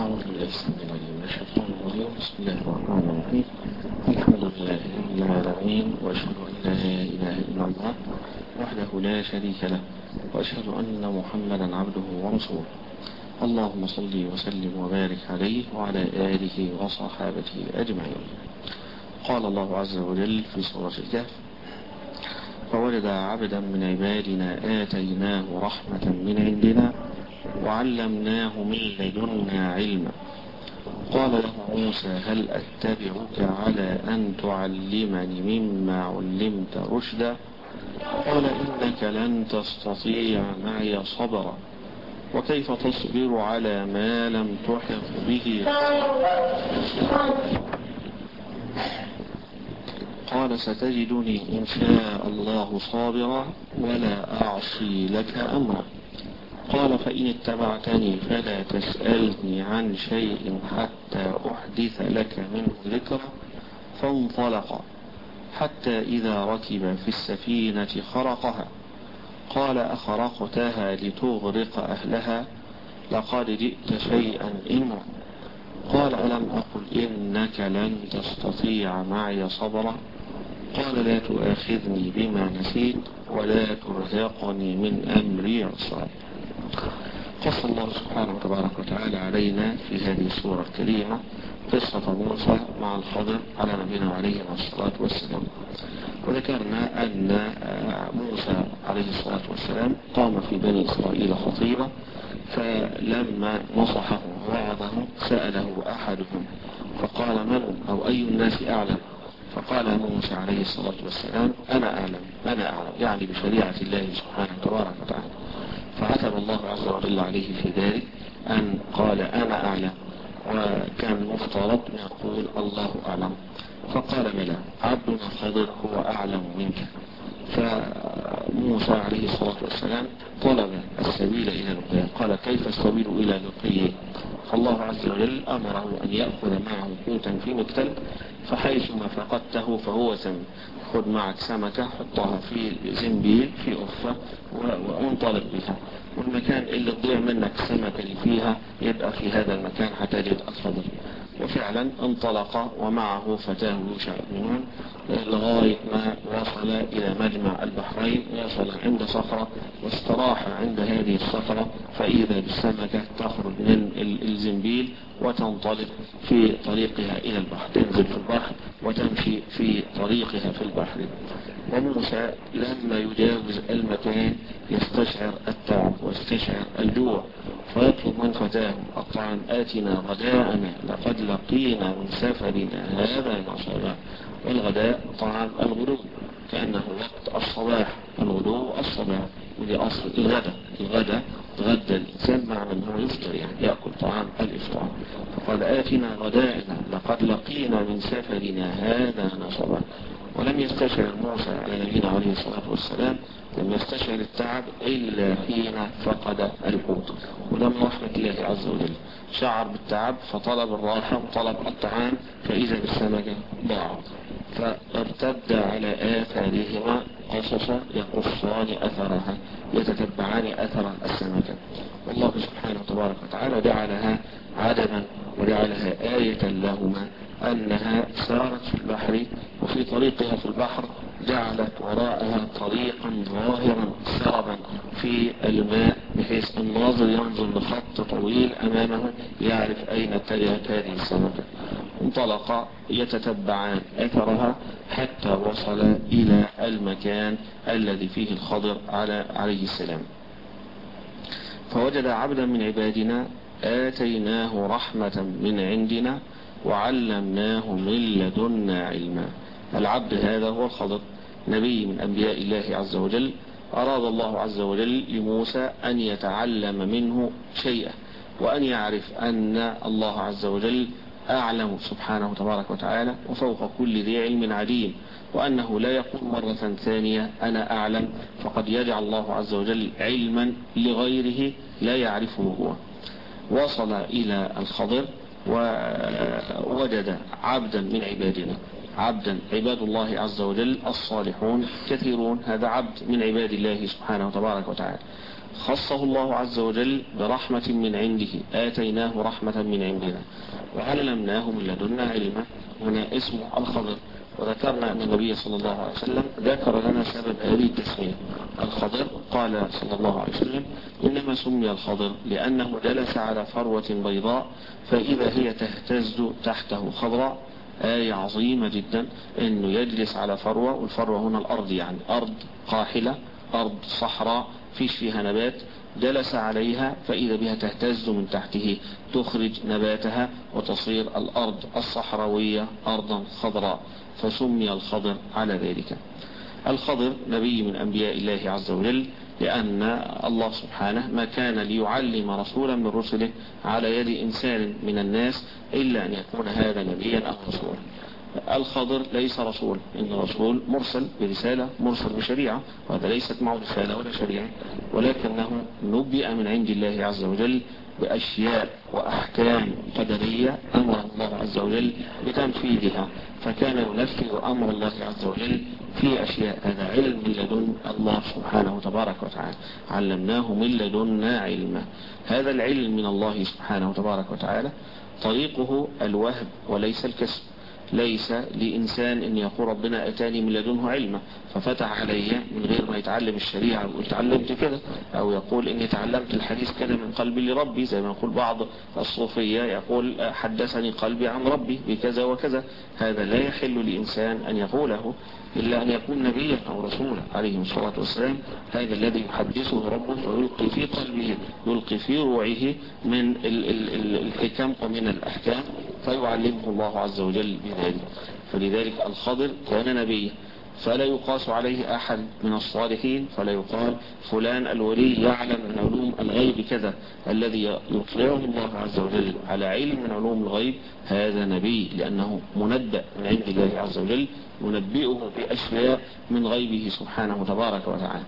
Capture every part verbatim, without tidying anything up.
أعوذ بالله السميع العليم من الشيطان الرجيم. بسم الله الرحمن الرحيم. الحمد لله رب العالمين، وأشهد أن لا إله إلا الله وحده لا شريك له، وأشهد أن محمدا عبده ورسوله. اللهم صل وسلم وبارك عليه وعلى آله وصحابته أجمعين. قال الله عز وجل في سورة الكهف: فوجد عبدا من عبادنا آتيناه رحمة من عندنا وعلمناه من لدنا علما. قال له موسى: هل أتبعك على أن تعلمني مما علمت رشدا؟ قال: إنك لن تستطيع معي صبرا، وكيف تصبر على ما لم تحط به؟ قال: ستجدني إن شاء الله صابرا ولا أعصي لك أمرا. قال: فإن اتبعتني فلا تسألني عن شيء حتى أحدث لك منه ذكرا. فانطلقا حتى إذا ركب في السفينة خرقها. قال: أخرقتها لتغرق أهلها؟ لقد جئت شيئا إمرا. قال: ألم أقل إنك لن تستطيع معي صبرا؟ قال: لا تؤاخذني بما نسيت ولا ترهقني من أمري عسرا. قص الله سبحانه وتبارك وتعالى علينا في هذه السورة الكريمة قصة موسى مع الخضر على نبينا عليه الصلاة والسلام. وذكرنا أن موسى عليه الصلاة والسلام قام في بني إسرائيل خطيبا، فلما نصحه ووعظه سأله أحدهم فقال: من أو أي الناس أعلم؟ فقال موسى عليه الصلاة والسلام: أنا أعلم أنا أعلم يعني بشريعة الله سبحانه وتبارك وتعالى. فعتب الله عز وجل عليه في ذلك أن قال أنا أعلم، وكان المفترض أن يقول الله أعلم. فقال: بلى، عبدنا خضر هو أعلم منك. فموسى عليه الصلاة والسلام طلب السبيل إلى لقيه. قال: كيف السبيل إلى لقيه؟ فالله عز وجل أمره أن يأخذ معه حوتا في مكتل، فحيثما فقدته فهو سم. خذ معك سمكة، حطها في زنبيل في أفة وانطلق بها، والمكان اللي تضيع منك السمكة اللي فيها يبقى في هذا المكان هتجد الخضر. وفعلا انطلق ومعه فتاه يوشع بن نون لغاية ما وصل إلى مجمع البحرين. وصل عند صخرة واستراح عند هذه الصخرة، فإذا بالسمكة تخرج من الزنبيل وتنطلق في طريقها إلى البحر، تنزل في البحر وتمشي في طريقها في البحر. وموسى لما يجاوز المكان يستشعر التعب ويستشعر الجوع، فيطلب من فتاه: الطعام آتنا غداءنا لقد لقينا من سفرنا هذا نصبا. والغداء طعام الغدو، كأنه وقت الصباح، الغدو الصباح، ودي أصل الغداء. الغداء غدا الإنسان مع من هو يفطر، يعني يأكل طعام الإفطار. فقال: آتنا غداءنا لقد لقينا من سفرنا هذا نصبا. ولم يستشعر موسى على نبينا عليه الصلاة والسلام لم يستشعر التعب إلا حين فقد الحوت. ولما رحمة الله عز وجل شعر بالتعب فطلب الراحة وطلب الطعام، فإذا بالسمكة ضاعت. فارتد على آثارهما قصصا يقصان أثرها، يتتبعان أثر السمكة. والله سبحانه وتبارك وتعالى جعلها عدما وجعلها آية لهما، أنها سارت في البحر، وفي طريقها في البحر جعلت وراءها طريقا ظاهرا سربا في الماء، بحيث الناظر ينظر لخط طويل أمامه يعرف أين اتجهت هذه السمكة. انطلق يتتبعان أثرها حتى وصل إلى المكان الذي فيه الخضر على عليه السلام. فوجد عبدا من عبادنا آتيناه رحمة من عندنا وعلمناه من لدنا علما. العبد هذا هو الخضر، نبي من أنبياء الله عز وجل. أراد الله عز وجل لموسى أن يتعلم منه شيئا، وأن يعرف أن الله عز وجل أعلم سبحانه وتبارك وتعالى وفوق كل ذي علم عليم، وأنه لا يقول مرة ثانية أنا أعلم، فقد يجعل الله عز وجل علما لغيره لا يعرفه هو. وصل إلى الخضر ووجد عبدا من عبادنا. عبدا. عباد الله عز وجل الصالحون كثيرون، هذا عبد من عباد الله سبحانه وتبارك وتعالى، خصه الله عز وجل برحمة من عنده، آتيناه رحمة من عندنا وعلمناه من لدنا علما. هنا اسمه الخضر. وذكرنا أن النبي صلى الله عليه وسلم ذكر لنا سبب هذه التسمية. الخضر قال صلى الله عليه وسلم إنما سمي الخضر لأنه جلس على فروة بيضاء فإذا هي تهتز تحته خضراء. آية عظيمة جدا أنه يجلس على فروة، والفروة هنا الأرض، يعني أرض قاحلة، أرض صحراء فيش فيها نبات، جلس عليها فإذا بها تهتز من تحته تخرج نباتها وتصير الأرض الصحراوية أرضا خضراء، فسمي الخضر على ذلك. الخضر نبي من أنبياء الله عز وجل، لأن الله سبحانه ما كان ليعلم رسولا من رسله على يد إنسان من الناس إلا أن يكون هذا نبيا أو رسولا. الخضر ليس رسول، إن رسول مرسل برسالة، مرسل بشريعة، وهذا ليست معه رسالة ولا شريعة، ولكنه نبئ من عند الله عز وجل بأشياء وأحكام قدرية أمر الله عز وجل بتنفيذها، فكان ينفذ أمر الله عز وجل في أشياء. هذا علم من لدن الله سبحانه وتبارك وتعالى، علمناه من لدنا علما. هذا العلم من الله سبحانه وتبارك وتعالى طريقه الوهب وليس الكسب. ليس لإنسان أن يقول ربنا أتاني من لدنه علما ففتح علي من غير ما يتعلم الشريعة ويقول تعلمت كده، أو يقول إني تعلمت الحديث كده من قلبي لربي، زي ما يقول بعض الصوفية يقول حدثني قلبي عن ربي بكذا وكذا. هذا لا يحل لإنسان أن يقوله إلا أن يكون نبيا أو رسولا عليه الصلاة والسلام. هذا الذي يحدثه ربه ويلقي في قلبه، يلقي في روعه من الحكم ومن الأحكام، فيعلمه الله عز وجل بذلك. فلذلك الخضر كان نبيا، فلا يقاس عليه أحد من الصالحين، فلا يقال فلان الولي يعلم من علوم الغيب كذا. الذي يطلعه الله عز وجل على علم من علوم الغيب هذا نبي، لأنه منبأ من عند الله عز وجل، ينبئه بأشياء من غيبه سبحانه وتبارك وتعالى.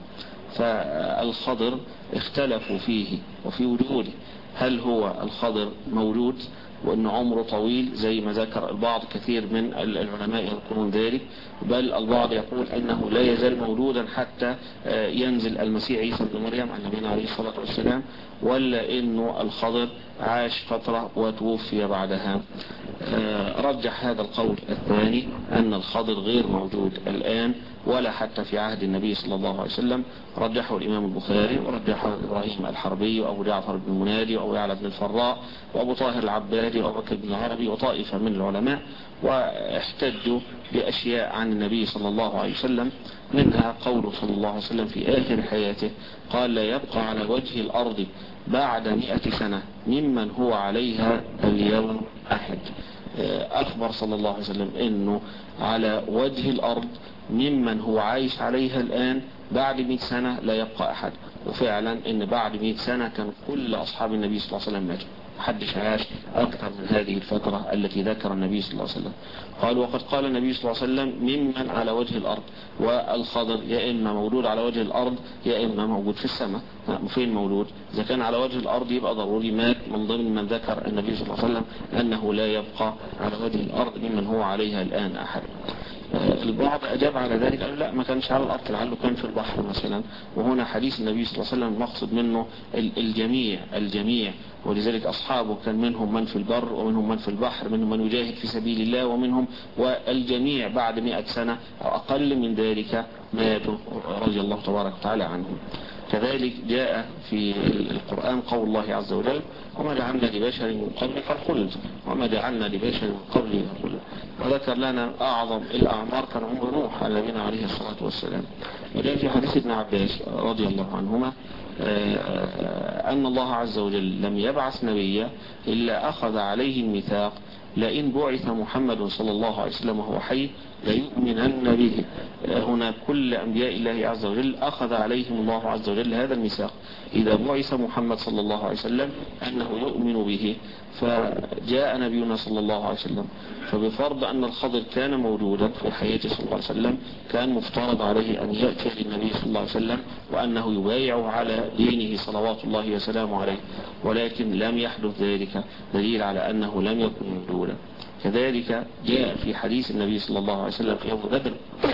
فالخضر اختلفوا فيه وفي وجوده، هل هو الخضر مولود وأن عمره طويل زي ما ذكر البعض، كثير من العلماء يذكرون ذلك، بل البعض يقول أنه لا يزال مولودا حتى ينزل المسيح عيسى بن مريم على نبينا عليه الصلاة والسلام، ولا أنه الخضر عاش فترة وتوفي بعدها. رجح هذا القول الثاني أن الخضر غير موجود الآن ولا حتى في عهد النبي صلى الله عليه وسلم. رجحه الإمام البخاري ورجحه إبراهيم الحربي وأبو جعفر بن المنادي وأبو يعلى بن الفراء وأبو طاهر العبادي وأبو بكر بن العربي وطائفة من العلماء، واحتجوا بأشياء عن النبي صلى الله عليه وسلم، منها قوله صلى الله عليه وسلم في آخر حياته قال لا يبقى على وجه الأرض بعد مئة سنة ممن هو عليها اليوم أحد. أخبر صلى الله عليه وسلم أنه على وجه الأرض ممن هو عايش عليها الآن بعد مئة سنة لا يبقى أحد. وفعلا أن بعد مئة سنة كان كل أصحاب النبي صلى الله عليه وسلم ماتوا، محدش عاش أكثر من هذه الفترة التي ذكر النبي صلى الله عليه وسلم. قال وقد قال النبي صلى الله عليه وسلم ممن على وجه الأرض، والخضر يا إما مولود على وجه الأرض يا إما موجود في السماء. فين مولود؟ إذا كان على وجه الأرض يبقى ضروري مات، من ضمن من ذكر النبي صلى الله عليه وسلم أنه لا يبقى على وجه الأرض ممن هو عليها الآن أحد. البعض أجاب على ذلك قال لا، ما كانش على الأرض، لعله كان في البحر مثلا. وهنا حديث النبي صلى الله عليه وسلم مقصد منه الجميع الجميع ولذلك أصحابه كان منهم من في البر ومنهم من في البحر، منهم من يجاهد في سبيل الله ومنهم، والجميع بعد مئة سنة أو أقل من ذلك ماتوا رضي الله تبارك وتعالى عنهم. كذلك جاء في القرآن قول الله عز وجل وما جعلنا لبشر من قبلك الخلد وما جعلنا لبشر من قبلك الخلد، وذكر لنا أعظم الأعمار كان عمر نوح على نبينا عليه الصلاة والسلام. وجاء في حديث ابن عباس رضي الله عنهما أن الله عز وجل لم يبعث نبيا إلا أخذ عليه الميثاق لئن بعث محمد صلى الله عليه وسلم وهو حي ليؤمنن به. هنا كل أنبياء الله عز وجل أخذ عليهم الله عز وجل هذا الميثاق إذا بعث محمد صلى الله عليه وسلم أنه يؤمن به. فجاء نبينا صلى الله عليه وسلم، فبفرض أن الخضر كان موجودا في حياته صلى الله عليه وسلم كان مفترض عليه أن يأتي للنبي صلى الله عليه وسلم وأنه يبايع على دينه صلوات الله وسلامه عليه، ولكن لم يحدث ذلك، دليل على أنه لم يكن موجودا. كذلك جاء في حديث النبي صلى الله عليه وسلم في يوم بدر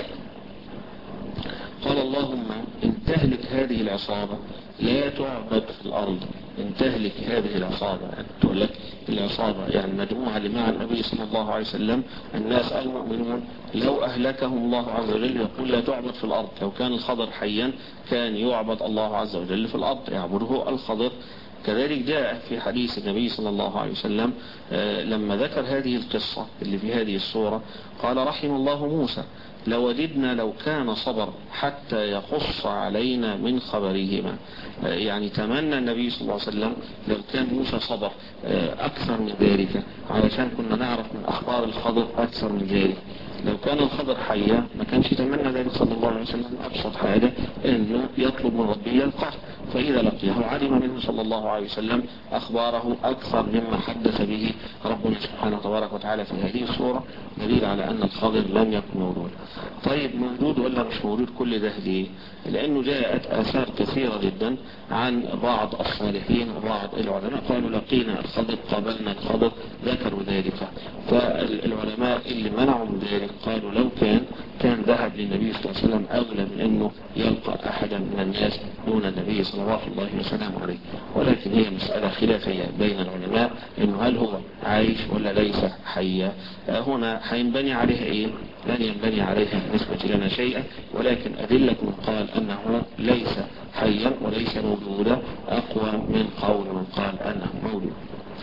قال اللهم إن تهلك هذه العصابة لا تعبد في الأرض. إن تهلك هذه العصابة، يعني تقول لك العصابة يعني مجموعة اللي مع النبي صلى الله عليه وسلم الناس المؤمنون، لو أهلكهم الله عز وجل يقول لا تعبد في الأرض. لو كان الخضر حيا كان يعبد الله عز وجل في الأرض، يعبده الخضر. كذلك جاء في حديث النبي صلى الله عليه وسلم لما ذكر هذه القصة اللي في هذه السورة قال رحم الله موسى لوددنا لو كان صبر حتى يقص علينا من خبرهما. يعني تمنى النبي صلى الله عليه وسلم لو كان موسى صبر أكثر من ذلك علشان كنا نعرف من أخبار الخضر أكثر من ذلك. لو كان الخضر حيا ما كانش يتمنى ذلك صلى الله عليه وسلم. أبسط حاجة إنه يطلب من ربه يلقاه، فإذا لقيه علم منه صلى الله عليه وسلم أخباره أكثر مما حدث به ربنا سبحانه تبارك وتعالى في هذه الصورة، دليل على أن الخضر لم يكن موجود. طيب موجود ولا مش موجود كل ده ليه؟ لأنه جاءت آثار كثيرة جدا عن بعض الصالحين وبعض العلماء قالوا لقينا الخضر قابلنا الخضر، ذكروا ذلك. فالعلماء اللي منعوا من ذلك قالوا لو كان كان ذهب للنبي صلى الله عليه وسلم أغلى من أنه يلقى أحدا من الناس دون النبي صلى الله عليه عليه. ولكن هي مسألة خلافية بين العلماء إنه هل هو عايش ولا ليس حيا. هنا هينبني عليها إيه؟ لن ينبني عليها نسبة لنا شيئا، ولكن أدلة من قال أنه ليس حيا وليس موجودا أقوى من قول من قال أنه موجود.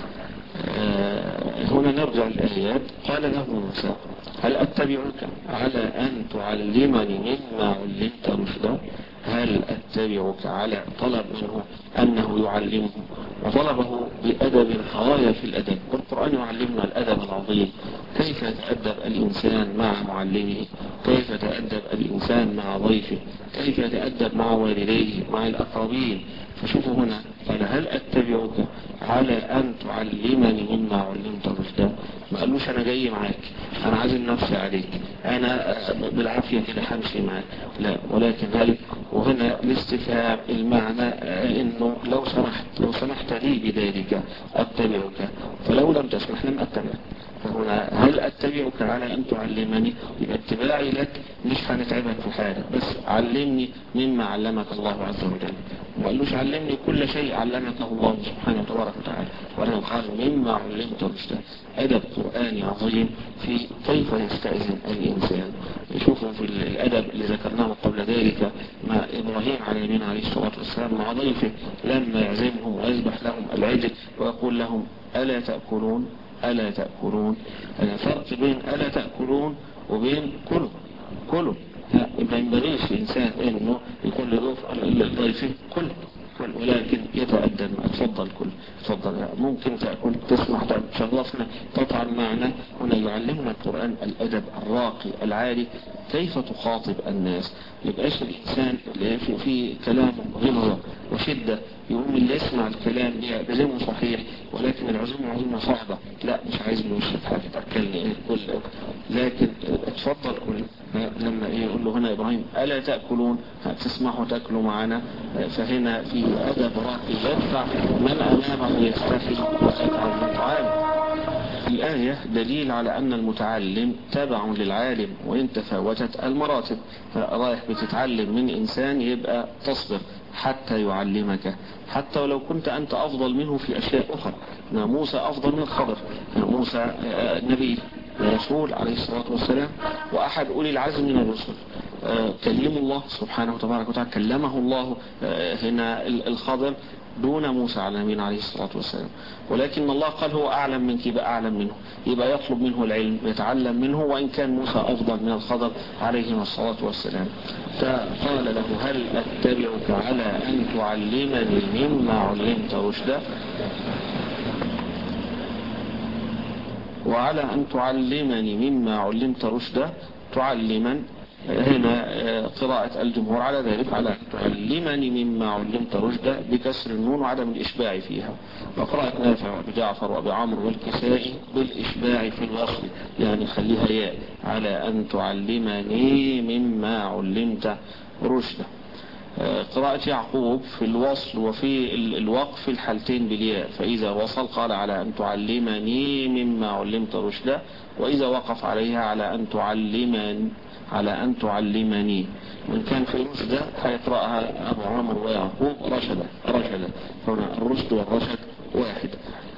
هنا نرجع الآيات. قال له موسى هل أتبعك على أن تعلمني مما علمت رشدا؟ هل أتبعك على طلب منه أنه يعلمه، وطلبه بأدب غاية في الأدب. والقرآن يعلمنا الأدب العظيم، كيف يتأدب الإنسان مع معلمه، كيف يتأدب الإنسان مع ضيفه، كيف يتأدب مع والديه مع الأقربين. فشوفوا هنا قال هل أتبعك على أن تعلمني مما علمت رشدا. ما قالوش أنا جاي معاك، أنا عازم نفسي عليك، أنا بالعافية كده همشي معاك، لا، ولكن هل، وهنا الاستفهام المعنى إنه لو سمحت لو سمحت لي بذلك أتبعك، فلو لم تسمح لم أتبعك. فهنا هل أتبعك على أن تعلمني، يبقى اتباعي لك مش هنتعبك في حاجة، بس علمني مما علمك الله عز وجل. ما قالوش علمني كل شيء علمك الله سبحانه وتبارك وتعالى، ولكن قال مما علمت رشدا. أدب قرآني عظيم في كيف يستأذن الإنسان. يشوفوا في الأدب اللي ذكرناه قبل ذلك مع إبراهيم عليه النبي عليه الصلاة والسلام مع ضيفه لما يعزمهم ويذبح لهم العجل ويقول لهم ألا تأكلون ألا تأكلون. الفرق بين ألا تأكلون وبين كلوا كلوا. ما ينبغيش الإنسان إنه يكون لضيفه كل كل ولكن يتأدب. اتفضل كل اتفضل، ممكن تأكل تسمح تشرفنا تطعم معنا. هنا يعلمنا القرآن الأدب الراقي العالي، كيف تخاطب الناس. يبقاش الإنسان اللي في, في كلام غلظة وشدة يقوم اللي يسمع الكلام يعزمه صحيح، ولكن العزومة عزومة صعبة، لا مش عايز له يشرب حاجة تأكلني ايه كل، لكن اتفضل كل. لما ايه يقول له هنا إبراهيم ألا تأكلون، تسمحوا تأكلوا معنا. فهنا في أدب راقي يدفع من أمامه يستفيد ويتعب من طعامه. الآية دليل على أن المتعلم تبع للعالم وإن تفاوتت المراتب. رايح بتتعلم من إنسان يبقى تصبر حتى يعلمك، حتى ولو كنت أنت أفضل منه في أشياء أخرى. موسى أفضل من الخضر، موسى نبي رسول عليه الصلاة والسلام وأحد أولي العزم من الرسل. كلم الله سبحانه وتبارك وتعالى، كلمه الله هنا الخضر دون موسى على نبينا عليه الصلاة والسلام، ولكن الله قال هو أعلم منك، يبقى أعلم منه، يبقى يطلب منه العلم يتعلم منه، وإن كان موسى أفضل من الخضر عليه الصلاة والسلام. فقال له هل أتبعك على أن تعلمني مما علمت رشدا، وعلى أن تعلمني مما علمت رشدا. تعلما هنا قراءة الجمهور على ذلك، على أن تعلمني مما علمت رشدا بكسر النون وعدم الإشباع فيها، وقراءة نافع وبجعفر وبعمر والكسائي بالإشباع في الوصل، يعني خليها ياء، على أن تعلمني مما علمت رشدا. قراءة يعقوب في الوصل وفي الوقف في الحالتين بالياء، فإذا وصل قال على أن تعلمني مما علمت رشدا، وإذا وقف عليها على أن تعلمني على أن تعلمني. وإن كان في رشدا هيقرأها أبو عمرو ويعقوب رشدا رشدا، هنا الرشد والرشد واحد.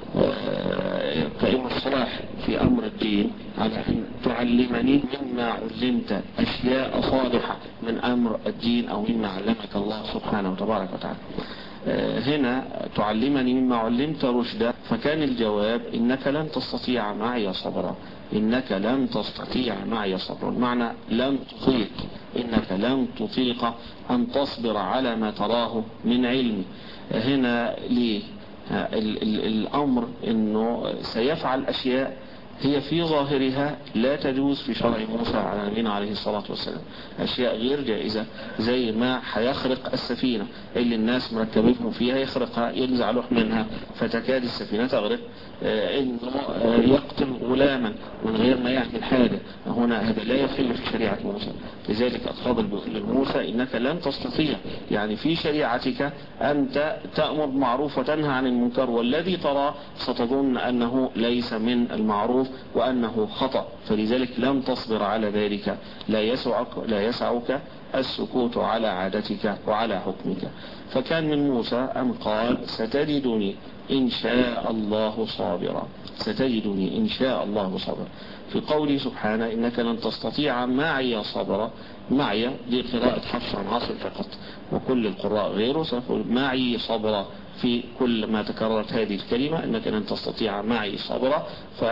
فإن الصلاح في أمر الدين على أن تعلمني مما علمت أشياء صالحة من أمر الدين أو مما علمك الله سبحانه وتبارك وتعالى. هنا تعلمني مما علمت رشدا، فكان الجواب إنك لن تستطيع معي صبرا، إنك لن تستطيع معي صبرا، معنى لن تطيق، إنك لن تطيق أن تصبر على ما تراه من علم. هنا ليه ال ال الأمر أنه سيفعل أشياء هي في ظاهرها لا تجوز في شرع موسى على نبينا عليه الصلاة والسلام، أشياء غير جائزة، زي ما هيخرق السفينة اللي الناس مركبينهم فيها، يخرقها ينزع لوح منها فتكاد السفينة تغرق. آه انه آه يقتل غلاما من غير ما يعمل حاجة، هنا هذا لا يخل في شريعة موسى. لذلك أتفضل لموسى إنك لن تستطيع، يعني في شريعتك أنت تأمر بالمعروف وتنهى عن المنكر، والذي ترى ستظن أنه ليس من المعروف وأنه خطأ، فلذلك لم تصبر على ذلك، لا يسعك, لا يسعك السكوت على عادتك وعلى حكمك. فكان من موسى أن قال ستجدني إن شاء الله صابرا، ستجدني إن شاء الله صابرا. في قوله سبحانه إنك لن تستطيع معي صبرا، معي دي قراءة حفص عن عاصم فقط، وكل القراء غيره سيقول معي صبرا في كل ما تكررت هذه الكلمة، إنك لن تستطيع معي صبرا،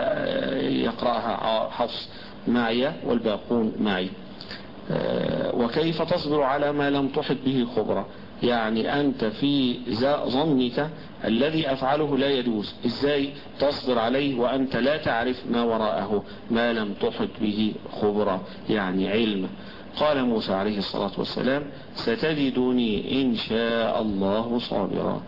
فيقرأها حفص معي والباقون معي. وكيف تصبر على ما لم تحط به خبرة، يعني أنت في ظنك الذي أفعله لا يجوز، إزاي تصبر عليه وأنت لا تعرف ما وراءه، ما لم تحط به خبرة يعني علم. قال موسى عليه الصلاة والسلام ستجدني إن شاء الله صابرا،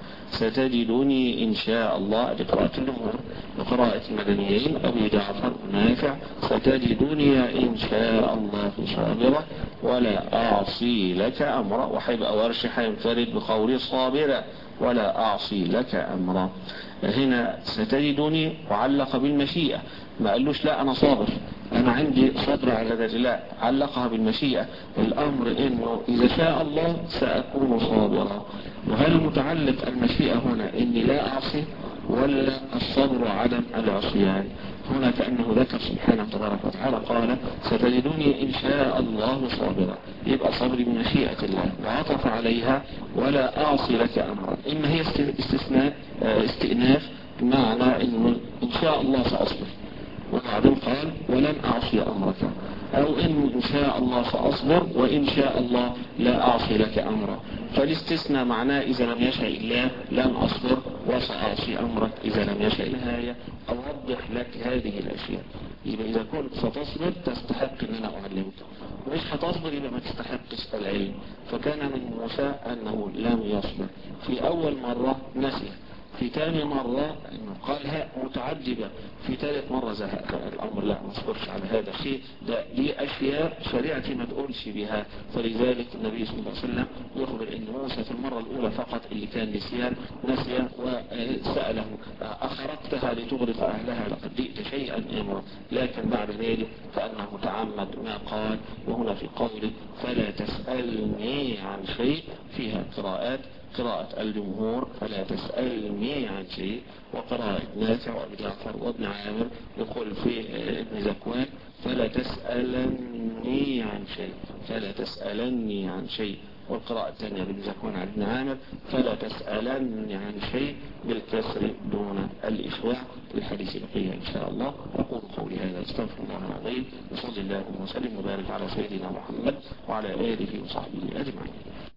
ستجدني إن شاء الله، لقراءة الجمهور لقراءة المدنيين أبي جعفر نافع، ستجدني إن شاء الله صابرا ولا أعصي لك أمرا، وحيبقى ورش حينفرد بقول صابرا ولا أعصي لك أمرا. هنا ستجدني وعلق بالمشيئة، ما قالوش لا أنا صابر أنا عندي صبر على ذلك، لا علقها بالمشيئة، الأمر إنه إذا شاء الله سأكون صابرا. وهل متعلق المشيئة هنا إني لا أعصي ولا الصبر عدم العصيان؟ هنا كأنه ذكر سبحانه تبارك وتعالى قال ستجدني إن شاء الله صابرا، يبقى صبري بمشيئة الله، وعطف عليها ولا أعصي لك أمرا، إما هي استثناء استئناف معنى إنه إن شاء الله سأصبر، وبعدين قال ولن أعصي أمرك، أو إن إن شاء الله سأصبر وإن شاء الله لا أعصي لك أمرا. فالاستثناء معناه إذا لم يشاء الله لن أصبر وسأعصي أمرك إذا لم يشاء. النهاية أوضح لك هذه الأشياء، يبقى إذا كنت ستصبر تستحق أن أنا أعلمك، مش هتصبر يبقى ما تستحقش العلم. فكان من موسى أنه لم يصبر، في أول مرة نسي، في ثاني مرة انه قالها متعجبة، في ثالث مرة زهق الامر لا ما اصبرش على هذا الشيء، ده دي اشياء شريعتي ما تقولش بها. فلذلك النبي صلى الله عليه وسلم يخبر ان موسى في المرة الاولى فقط اللي كان نسيان نسي وسأله اخرقتها لتغرق اهلها لقد جئت شيئا امرا، لكن بعد ذلك فانه تعمد ما قال. وهنا في قوله فلا تسألني عن شيء فيها قراءات، قراءة الجمهور فلا تسألني عن شيء، وقراءة نافع وابن جعفر وابن عامر يقول في ابن زكوان فلا تسألني عن شيء، فلا تسألني عن شيء. والقراءة الثانية لابن زكوان عن ابن عامر فلا تسألني عن شيء بالكسر دون الإشواع. للحديث بقية إن شاء الله. أقول قولي هذا استغفر الله العظيم، وصلى الله وسلم وبارك على سيدنا محمد وعلى آله وصحبه أجمعين.